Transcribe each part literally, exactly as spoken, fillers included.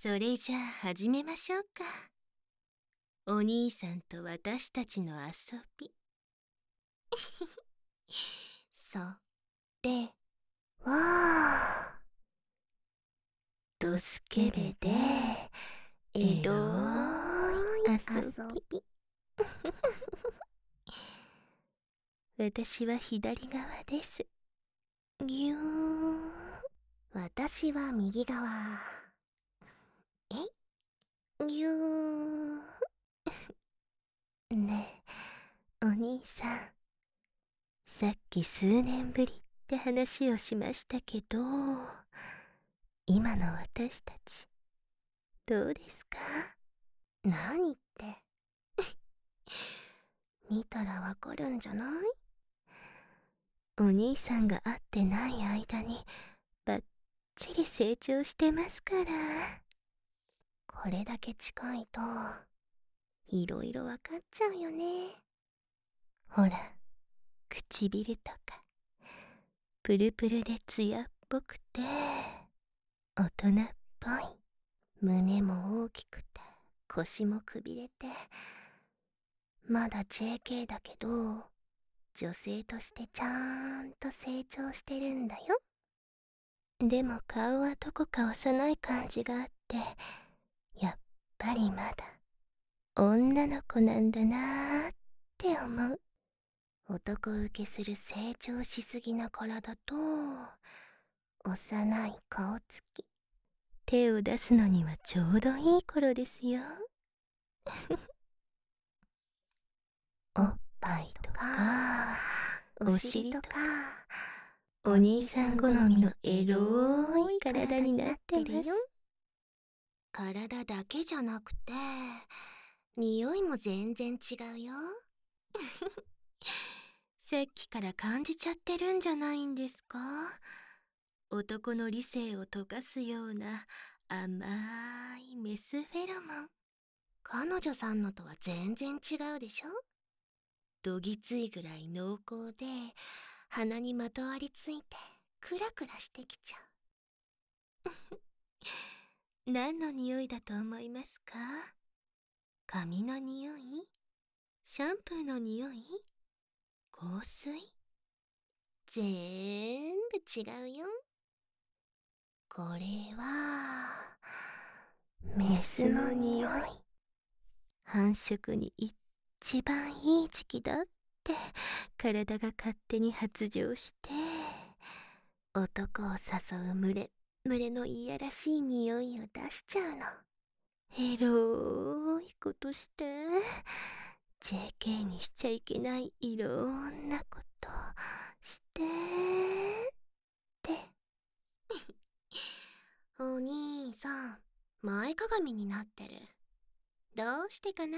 それじゃあ始めましょうか。お兄さんと私たちの遊び。それはドスケベでエロい遊び。私は左側です。ぎゅー。私は右側。えいぎゅー。ねえ、お兄さん。さっき数年ぶりって話をしましたけど、今の私たち、どうですか？何って。見たらわかるんじゃない？お兄さんが会ってない間に、ばっちり成長してますから。これだけ近いと、いろいろわかっちゃうよね。ほら、唇とか、プルプルで艶っぽくて、大人っぽい。胸も大きくて、腰もくびれて、まだ ジェーケー だけど、女性としてちゃんと成長してるんだよ。でも顔はどこか幼い感じがあって、やっぱりまだ女の子なんだなーって思う。男受けする成長しすぎな体と、幼い顔つき。手を出すのにはちょうどいい頃ですよ。おっぱいとか、お尻とか、お兄さん好みのエロい体になってます。体だけじゃなくて、匂いも全然違うよ。さっきから感じちゃってるんじゃないんですか？男の理性を溶かすような甘いメスフェロモン。彼女さんのとは全然違うでしょ？どぎついぐらい濃厚で、鼻にまとわりついてクラクラしてきちゃう。何の匂いだと思いますか？髪の匂い？シャンプーの匂い？香水？全部違うよ。これはメスの匂い。繁殖に一番いい時期だって体が勝手に発情して、男を誘う群れ群れのいやらしい匂いを出しちゃうの。エロいことして、 ジェーケー にしちゃいけないいろんなことしてって。お兄さん、前かがみになってる。どうしてかな？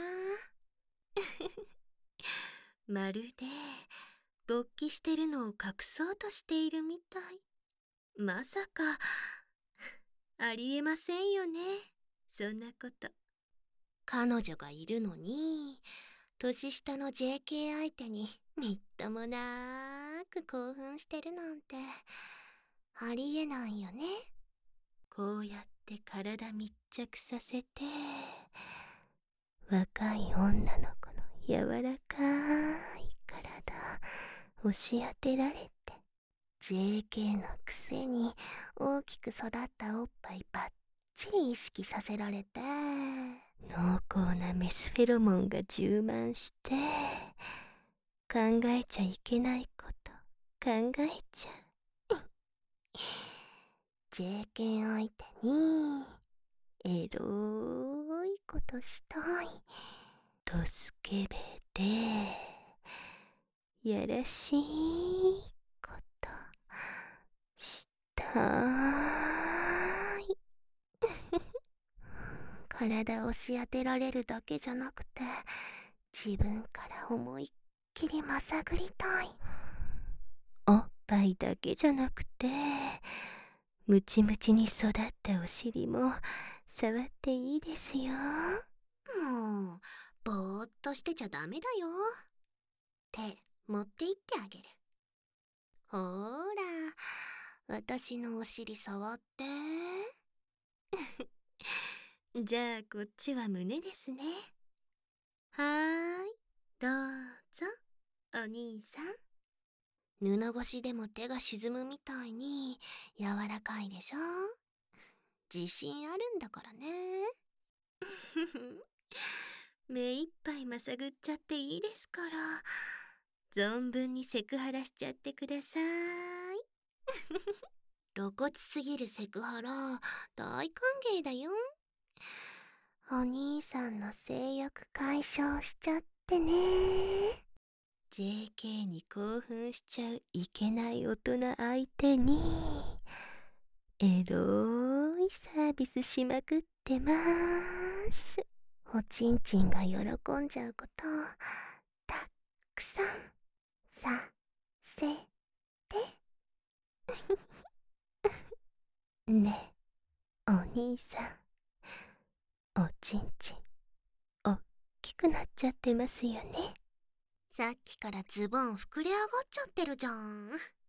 まるで勃起してるのを隠そうとしているみたい。まさかありえませんよね、そんなこと。彼女がいるのに年下の ジェーケー 相手にみっともなーく興奮してるなんてありえないよね。こうやって体密着させて、若い女の子の柔らかい体押し当てられて、 ジェーケー のくせに大きく育ったおっぱいばっちり意識させられて、濃厚なメスフェロモンが充満して、考えちゃいけないこと考えちゃう。ジェーケー 相手にエロいことしたい。ドスケベでやらしいことしたい。体を押し当てられるだけじゃなくて、自分から思いっきりまさぐりたい。おっぱいだけじゃなくて、ムチムチに育ったお尻も触っていいですよ。もうぼーっとしてちゃダメだよ。手持って行ってあげる。ほーら、私のお尻触って。 じゃあこっちは胸ですね。はーい、どうぞ、お兄さん。布越しでも手が沈むみたいに柔らかいでしょ。自信あるんだからね。目いっぱいまさぐっちゃっていいですから、存分にセクハラしちゃってください。露骨すぎるセクハラ大歓迎だよ。お兄さんの性欲解消しちゃってね。 ジェーケー に興奮しちゃういけない大人相手にエローいサービスしまくってまーす。おちんちんが喜んじゃうことたくさんさせて。ねえ、お兄さん、おちんちんおっきくなっちゃってますよね。さっきからズボン膨れ上がっちゃってるじゃん。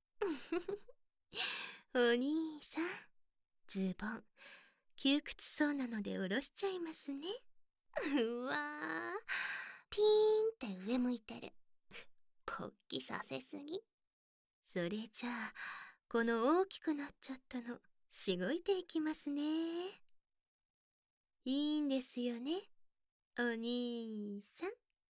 お兄さん、ズボン窮屈そうなので下ろしちゃいますね。うわー、ピーンって上向いてる。勃起させすぎ。それじゃあこの大きくなっちゃったのしごいていきますね。いいんですよね、お兄さん。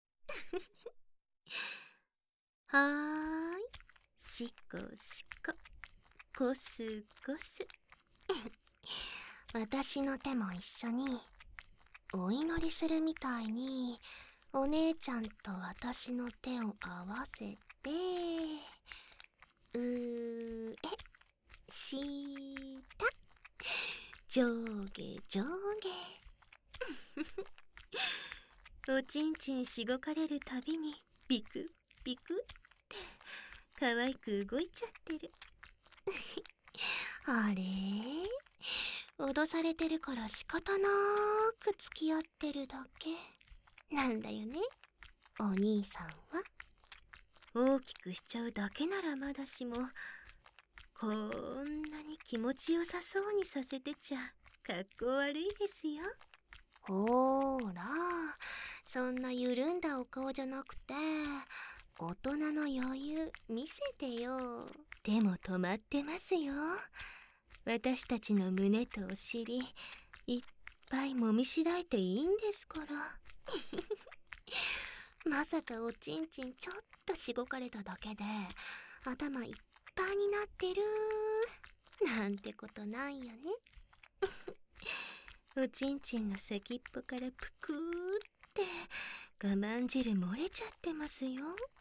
はーい、しこしこ、こすこす。私の手も一緒にお祈りするみたいにお姉ちゃんと私の手を合わせて、うーえした上下上下。おちんちんしごかれるたびにビクビクって可愛く動いちゃってる。あれ、脅されてるから仕方なく付き合ってるだけなんだよね、お兄さんは。大きくしちゃうだけならまだしも、こんなに気持ちよさそうにさせてちゃかっこ悪いですよ。ほーら、そんな緩んだお顔じゃなくて大人の余裕見せてよ。でも止まってますよ、私たちの胸とお尻いっぱい揉みしだいていいんですから。まさかおちんちんちょっとしごかれただけで頭いっぱいになってるなんてことないよね。おちんちんの先っぽからぷくーって我慢汁漏れちゃってますよ。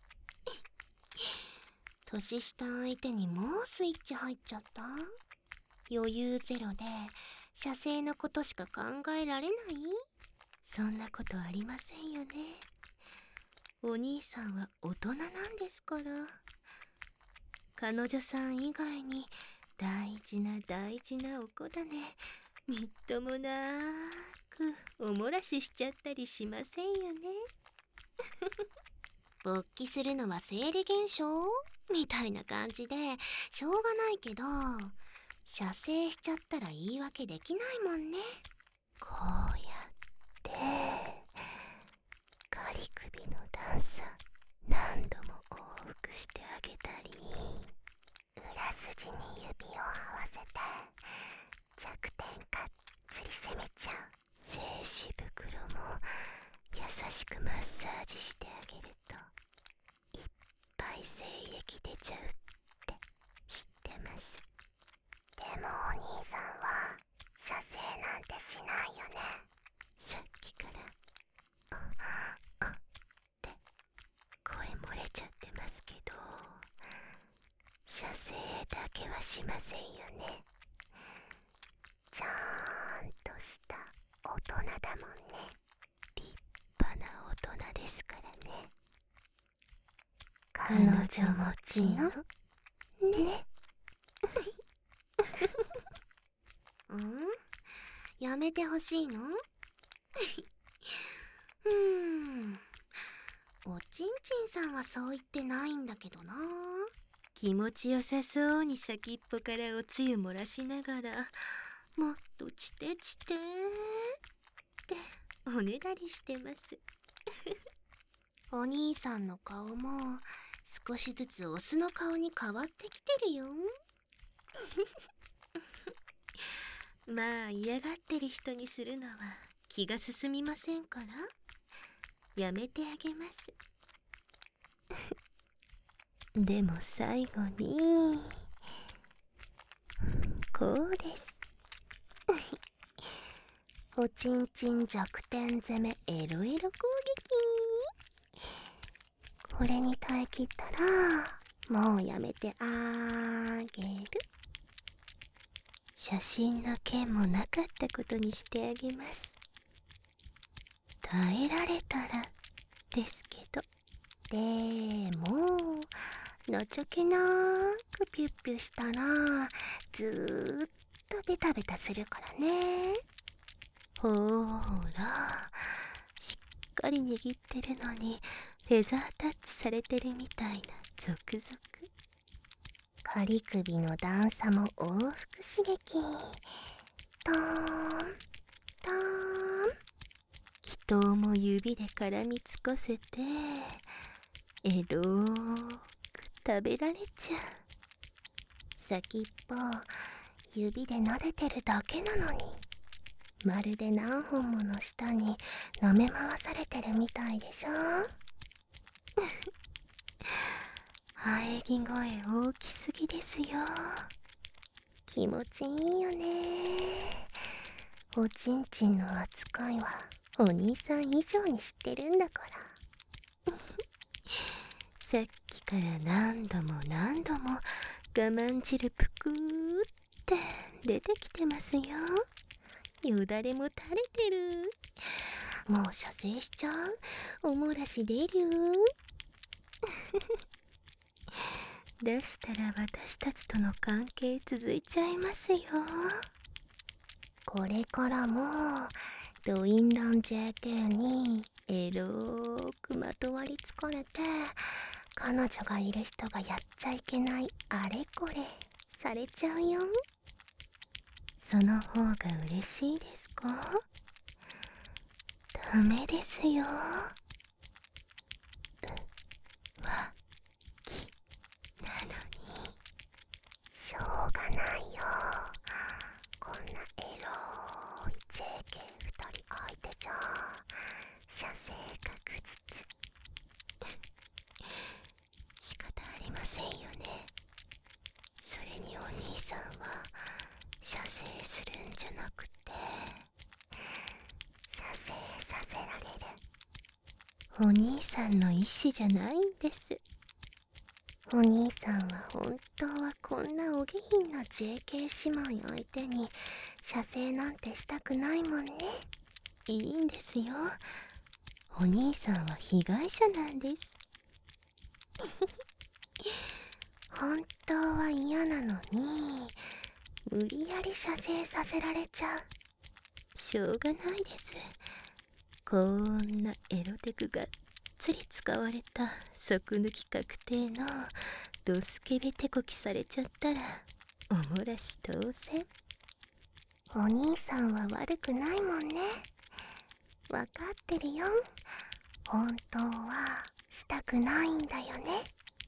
年下相手にもうスイッチ入っちゃった。余裕ゼロで射精のことしか考えられない。そんなことありませんよね。お兄さんは大人なんですから。彼女さん以外に大事な大事なお子だねみっともなくおもらししちゃったりしませんよね。勃起するのは生理現象みたいな感じでしょうがないけど、射精しちゃったら言い訳できないもんね。こうやってガリ首の段差何度も往復してあげたり、裏筋に指を合わせて弱点がっつり攻めちゃう。精子袋も優しくマッサージしてあげるといっぱい精液出ちゃうって知ってます。でもお兄さんは射精なんてしないよね。さっきからああって声漏れちゃってますけど、射精だけはしませんよね。ちゃんとした大人だもんね。立派な大人ですからね。彼女持ちのね。うんやめてほしいの。うーん、おちんちんさんはそう言ってないんだけどな。気持ちよさそうに先っぽからおつゆ漏らしながらもっとチテチテっておねだりしてます。お兄さんの顔も少しずつオスの顔に変わってきてるよ。まあ嫌がってる人にするのは気が進みませんからやめてあげます。でも最後にこうです。おちんちん弱点攻めエロエロ攻撃。これに耐え切ったらもうやめてあげる。写真の件もなかったことにしてあげます。耐えられたらですけど。でも情けなくピュッピュしたらずーっとベタベタするからね。ほーら、しっかり握ってるのにフェザータッチされてるみたいなゾクゾク。仮首の段差も往復刺激。トーントーン。気筒も指で絡みつかせてエローく食べられちゃう。先っぽ指で撫でてるだけなのにまるで何本もの舌に舐め回されてるみたいでしょ。喘ぎ声大きすぎですよ。気持ちいいよね。おちんちんの扱いはお兄さん以上に知ってるんだから。さっきから何度も何度も我慢汁ぷくーって出てきてますよ。よだれも垂れてる。もう射精しちゃう。お漏らし出る。出したら私たちとの関係続いちゃいますよ。これからもドインラン ジェーケー にエローくまとわりつかれて彼女がいる人がやっちゃいけないあれこれされちゃうよ。その方が嬉しいですか？ダメですよ。うわきなのにしょうがないよ。こんなエロい ジェーケーふたり相手じゃ射精確実。仕方ありませんよね。それにお兄さんは射精するんじゃなくて射精させられる。お兄さんの意思じゃないんです。お兄さんは本当はこんなお下品な ジェーケー 姉妹相手に射精なんてしたくないもんね。いいんですよ。お兄さんは被害者なんです。本当は嫌なのに無理やり射精させられちゃう。しょうがないです。こんなエロテクがっつり使われた即抜き確定のドスケベ手こきされちゃったらお漏らし当然。お兄さんは悪くないもんね。わかってるよ。本当はしたくないんだよね。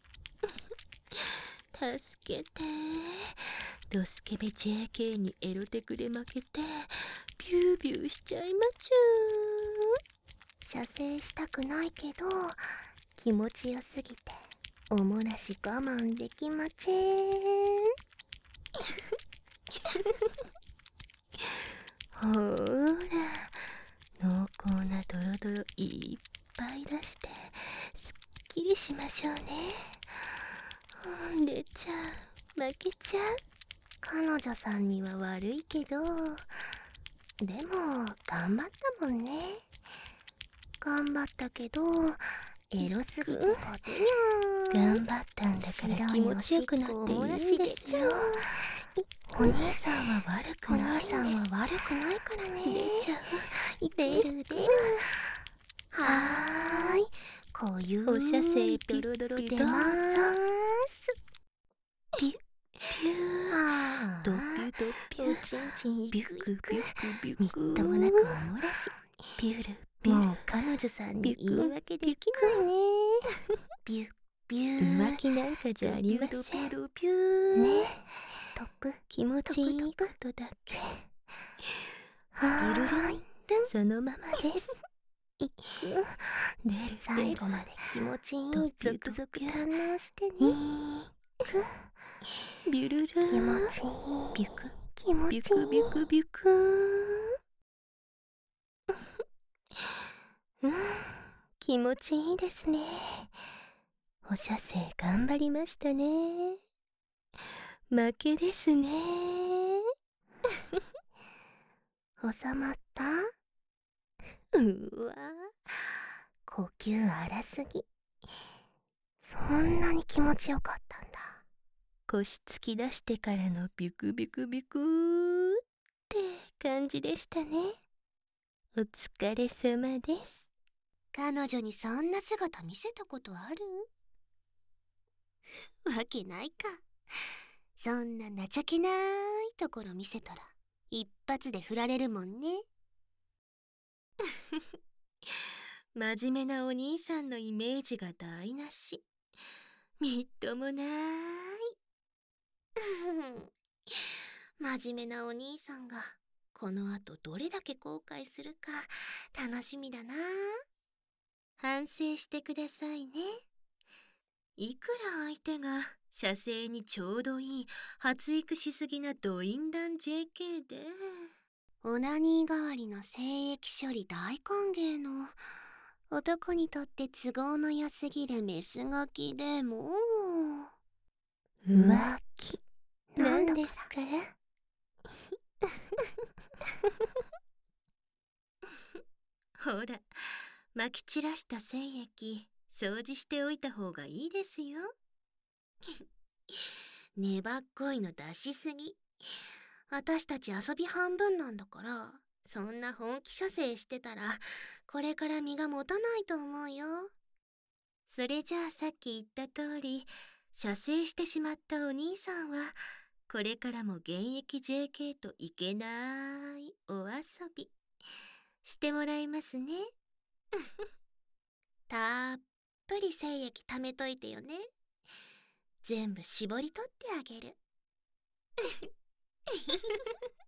助けて。ドスケベ ジェーケー にエロテクで負けてビュービューしちゃいまちゅー。射精したくないけど気持ちよすぎてお漏らし我慢できまちぇん。ほーら濃厚なドロドロいっぱい出してすっきりしましょうね。出ちゃう負けちゃう。彼女さんには悪いけどでも頑張ったもんね。頑張ったけどエロすぎて勝てにゃー。頑張ったんだから気持ちよくなっていいんですよ。お兄さんは悪くないんです。お兄さんは悪くないからね。出ちゃう。出る出る。はーい。こういうお射精ドロドロ出まーす。ピュッピュードピュドピュおちんちんビュクビュクビュクみっともなくお漏らしビュルビュル、もう彼女さんに言い訳できないね。ビュビュー、浮気なんかじゃありませんね。トップ気持ちいいことだけ。ビルルンそのままです。いく出る最後まで気持ちいいゾクゾク堪能してね。ビュルル気持ちいいビュク気持ちいいビュクビュクビュクうん気持ちいいですね。お射精頑張りましたね。負けですね。収まった？うわ呼吸荒すぎ。そんなに気持ちよかったんだ。腰突き出してからのビュクビュクビュクーって感じでしたね。お疲れ様です。彼女にそんな姿見せたことある？わけないか。そんな情けないところ見せたら一発で振られるもんね。真面目なお兄さんのイメージが台無し。みっともない。真面目なお兄さんがこの後どれだけ後悔するか楽しみだな。反省してくださいね。いくら相手が射精にちょうどいい発育しすぎなドインラン ジェーケー でオナニー代わりの精液処理大歓迎の男にとって都合の良すぎるメスガキでも浮気なんですからほら撒き散らした精液掃除しておいた方がいいですよ。粘っこいの出しすぎ。私たち遊び半分なんだからそんな本気射精してたらこれから身が持たないと思うよ。それじゃあさっき言った通り射精してしまったお兄さんはこれからも現役 ジェーケー といけないお遊びしてもらいますね。たっぷり精液貯めといてよね。全部絞り取ってあげる。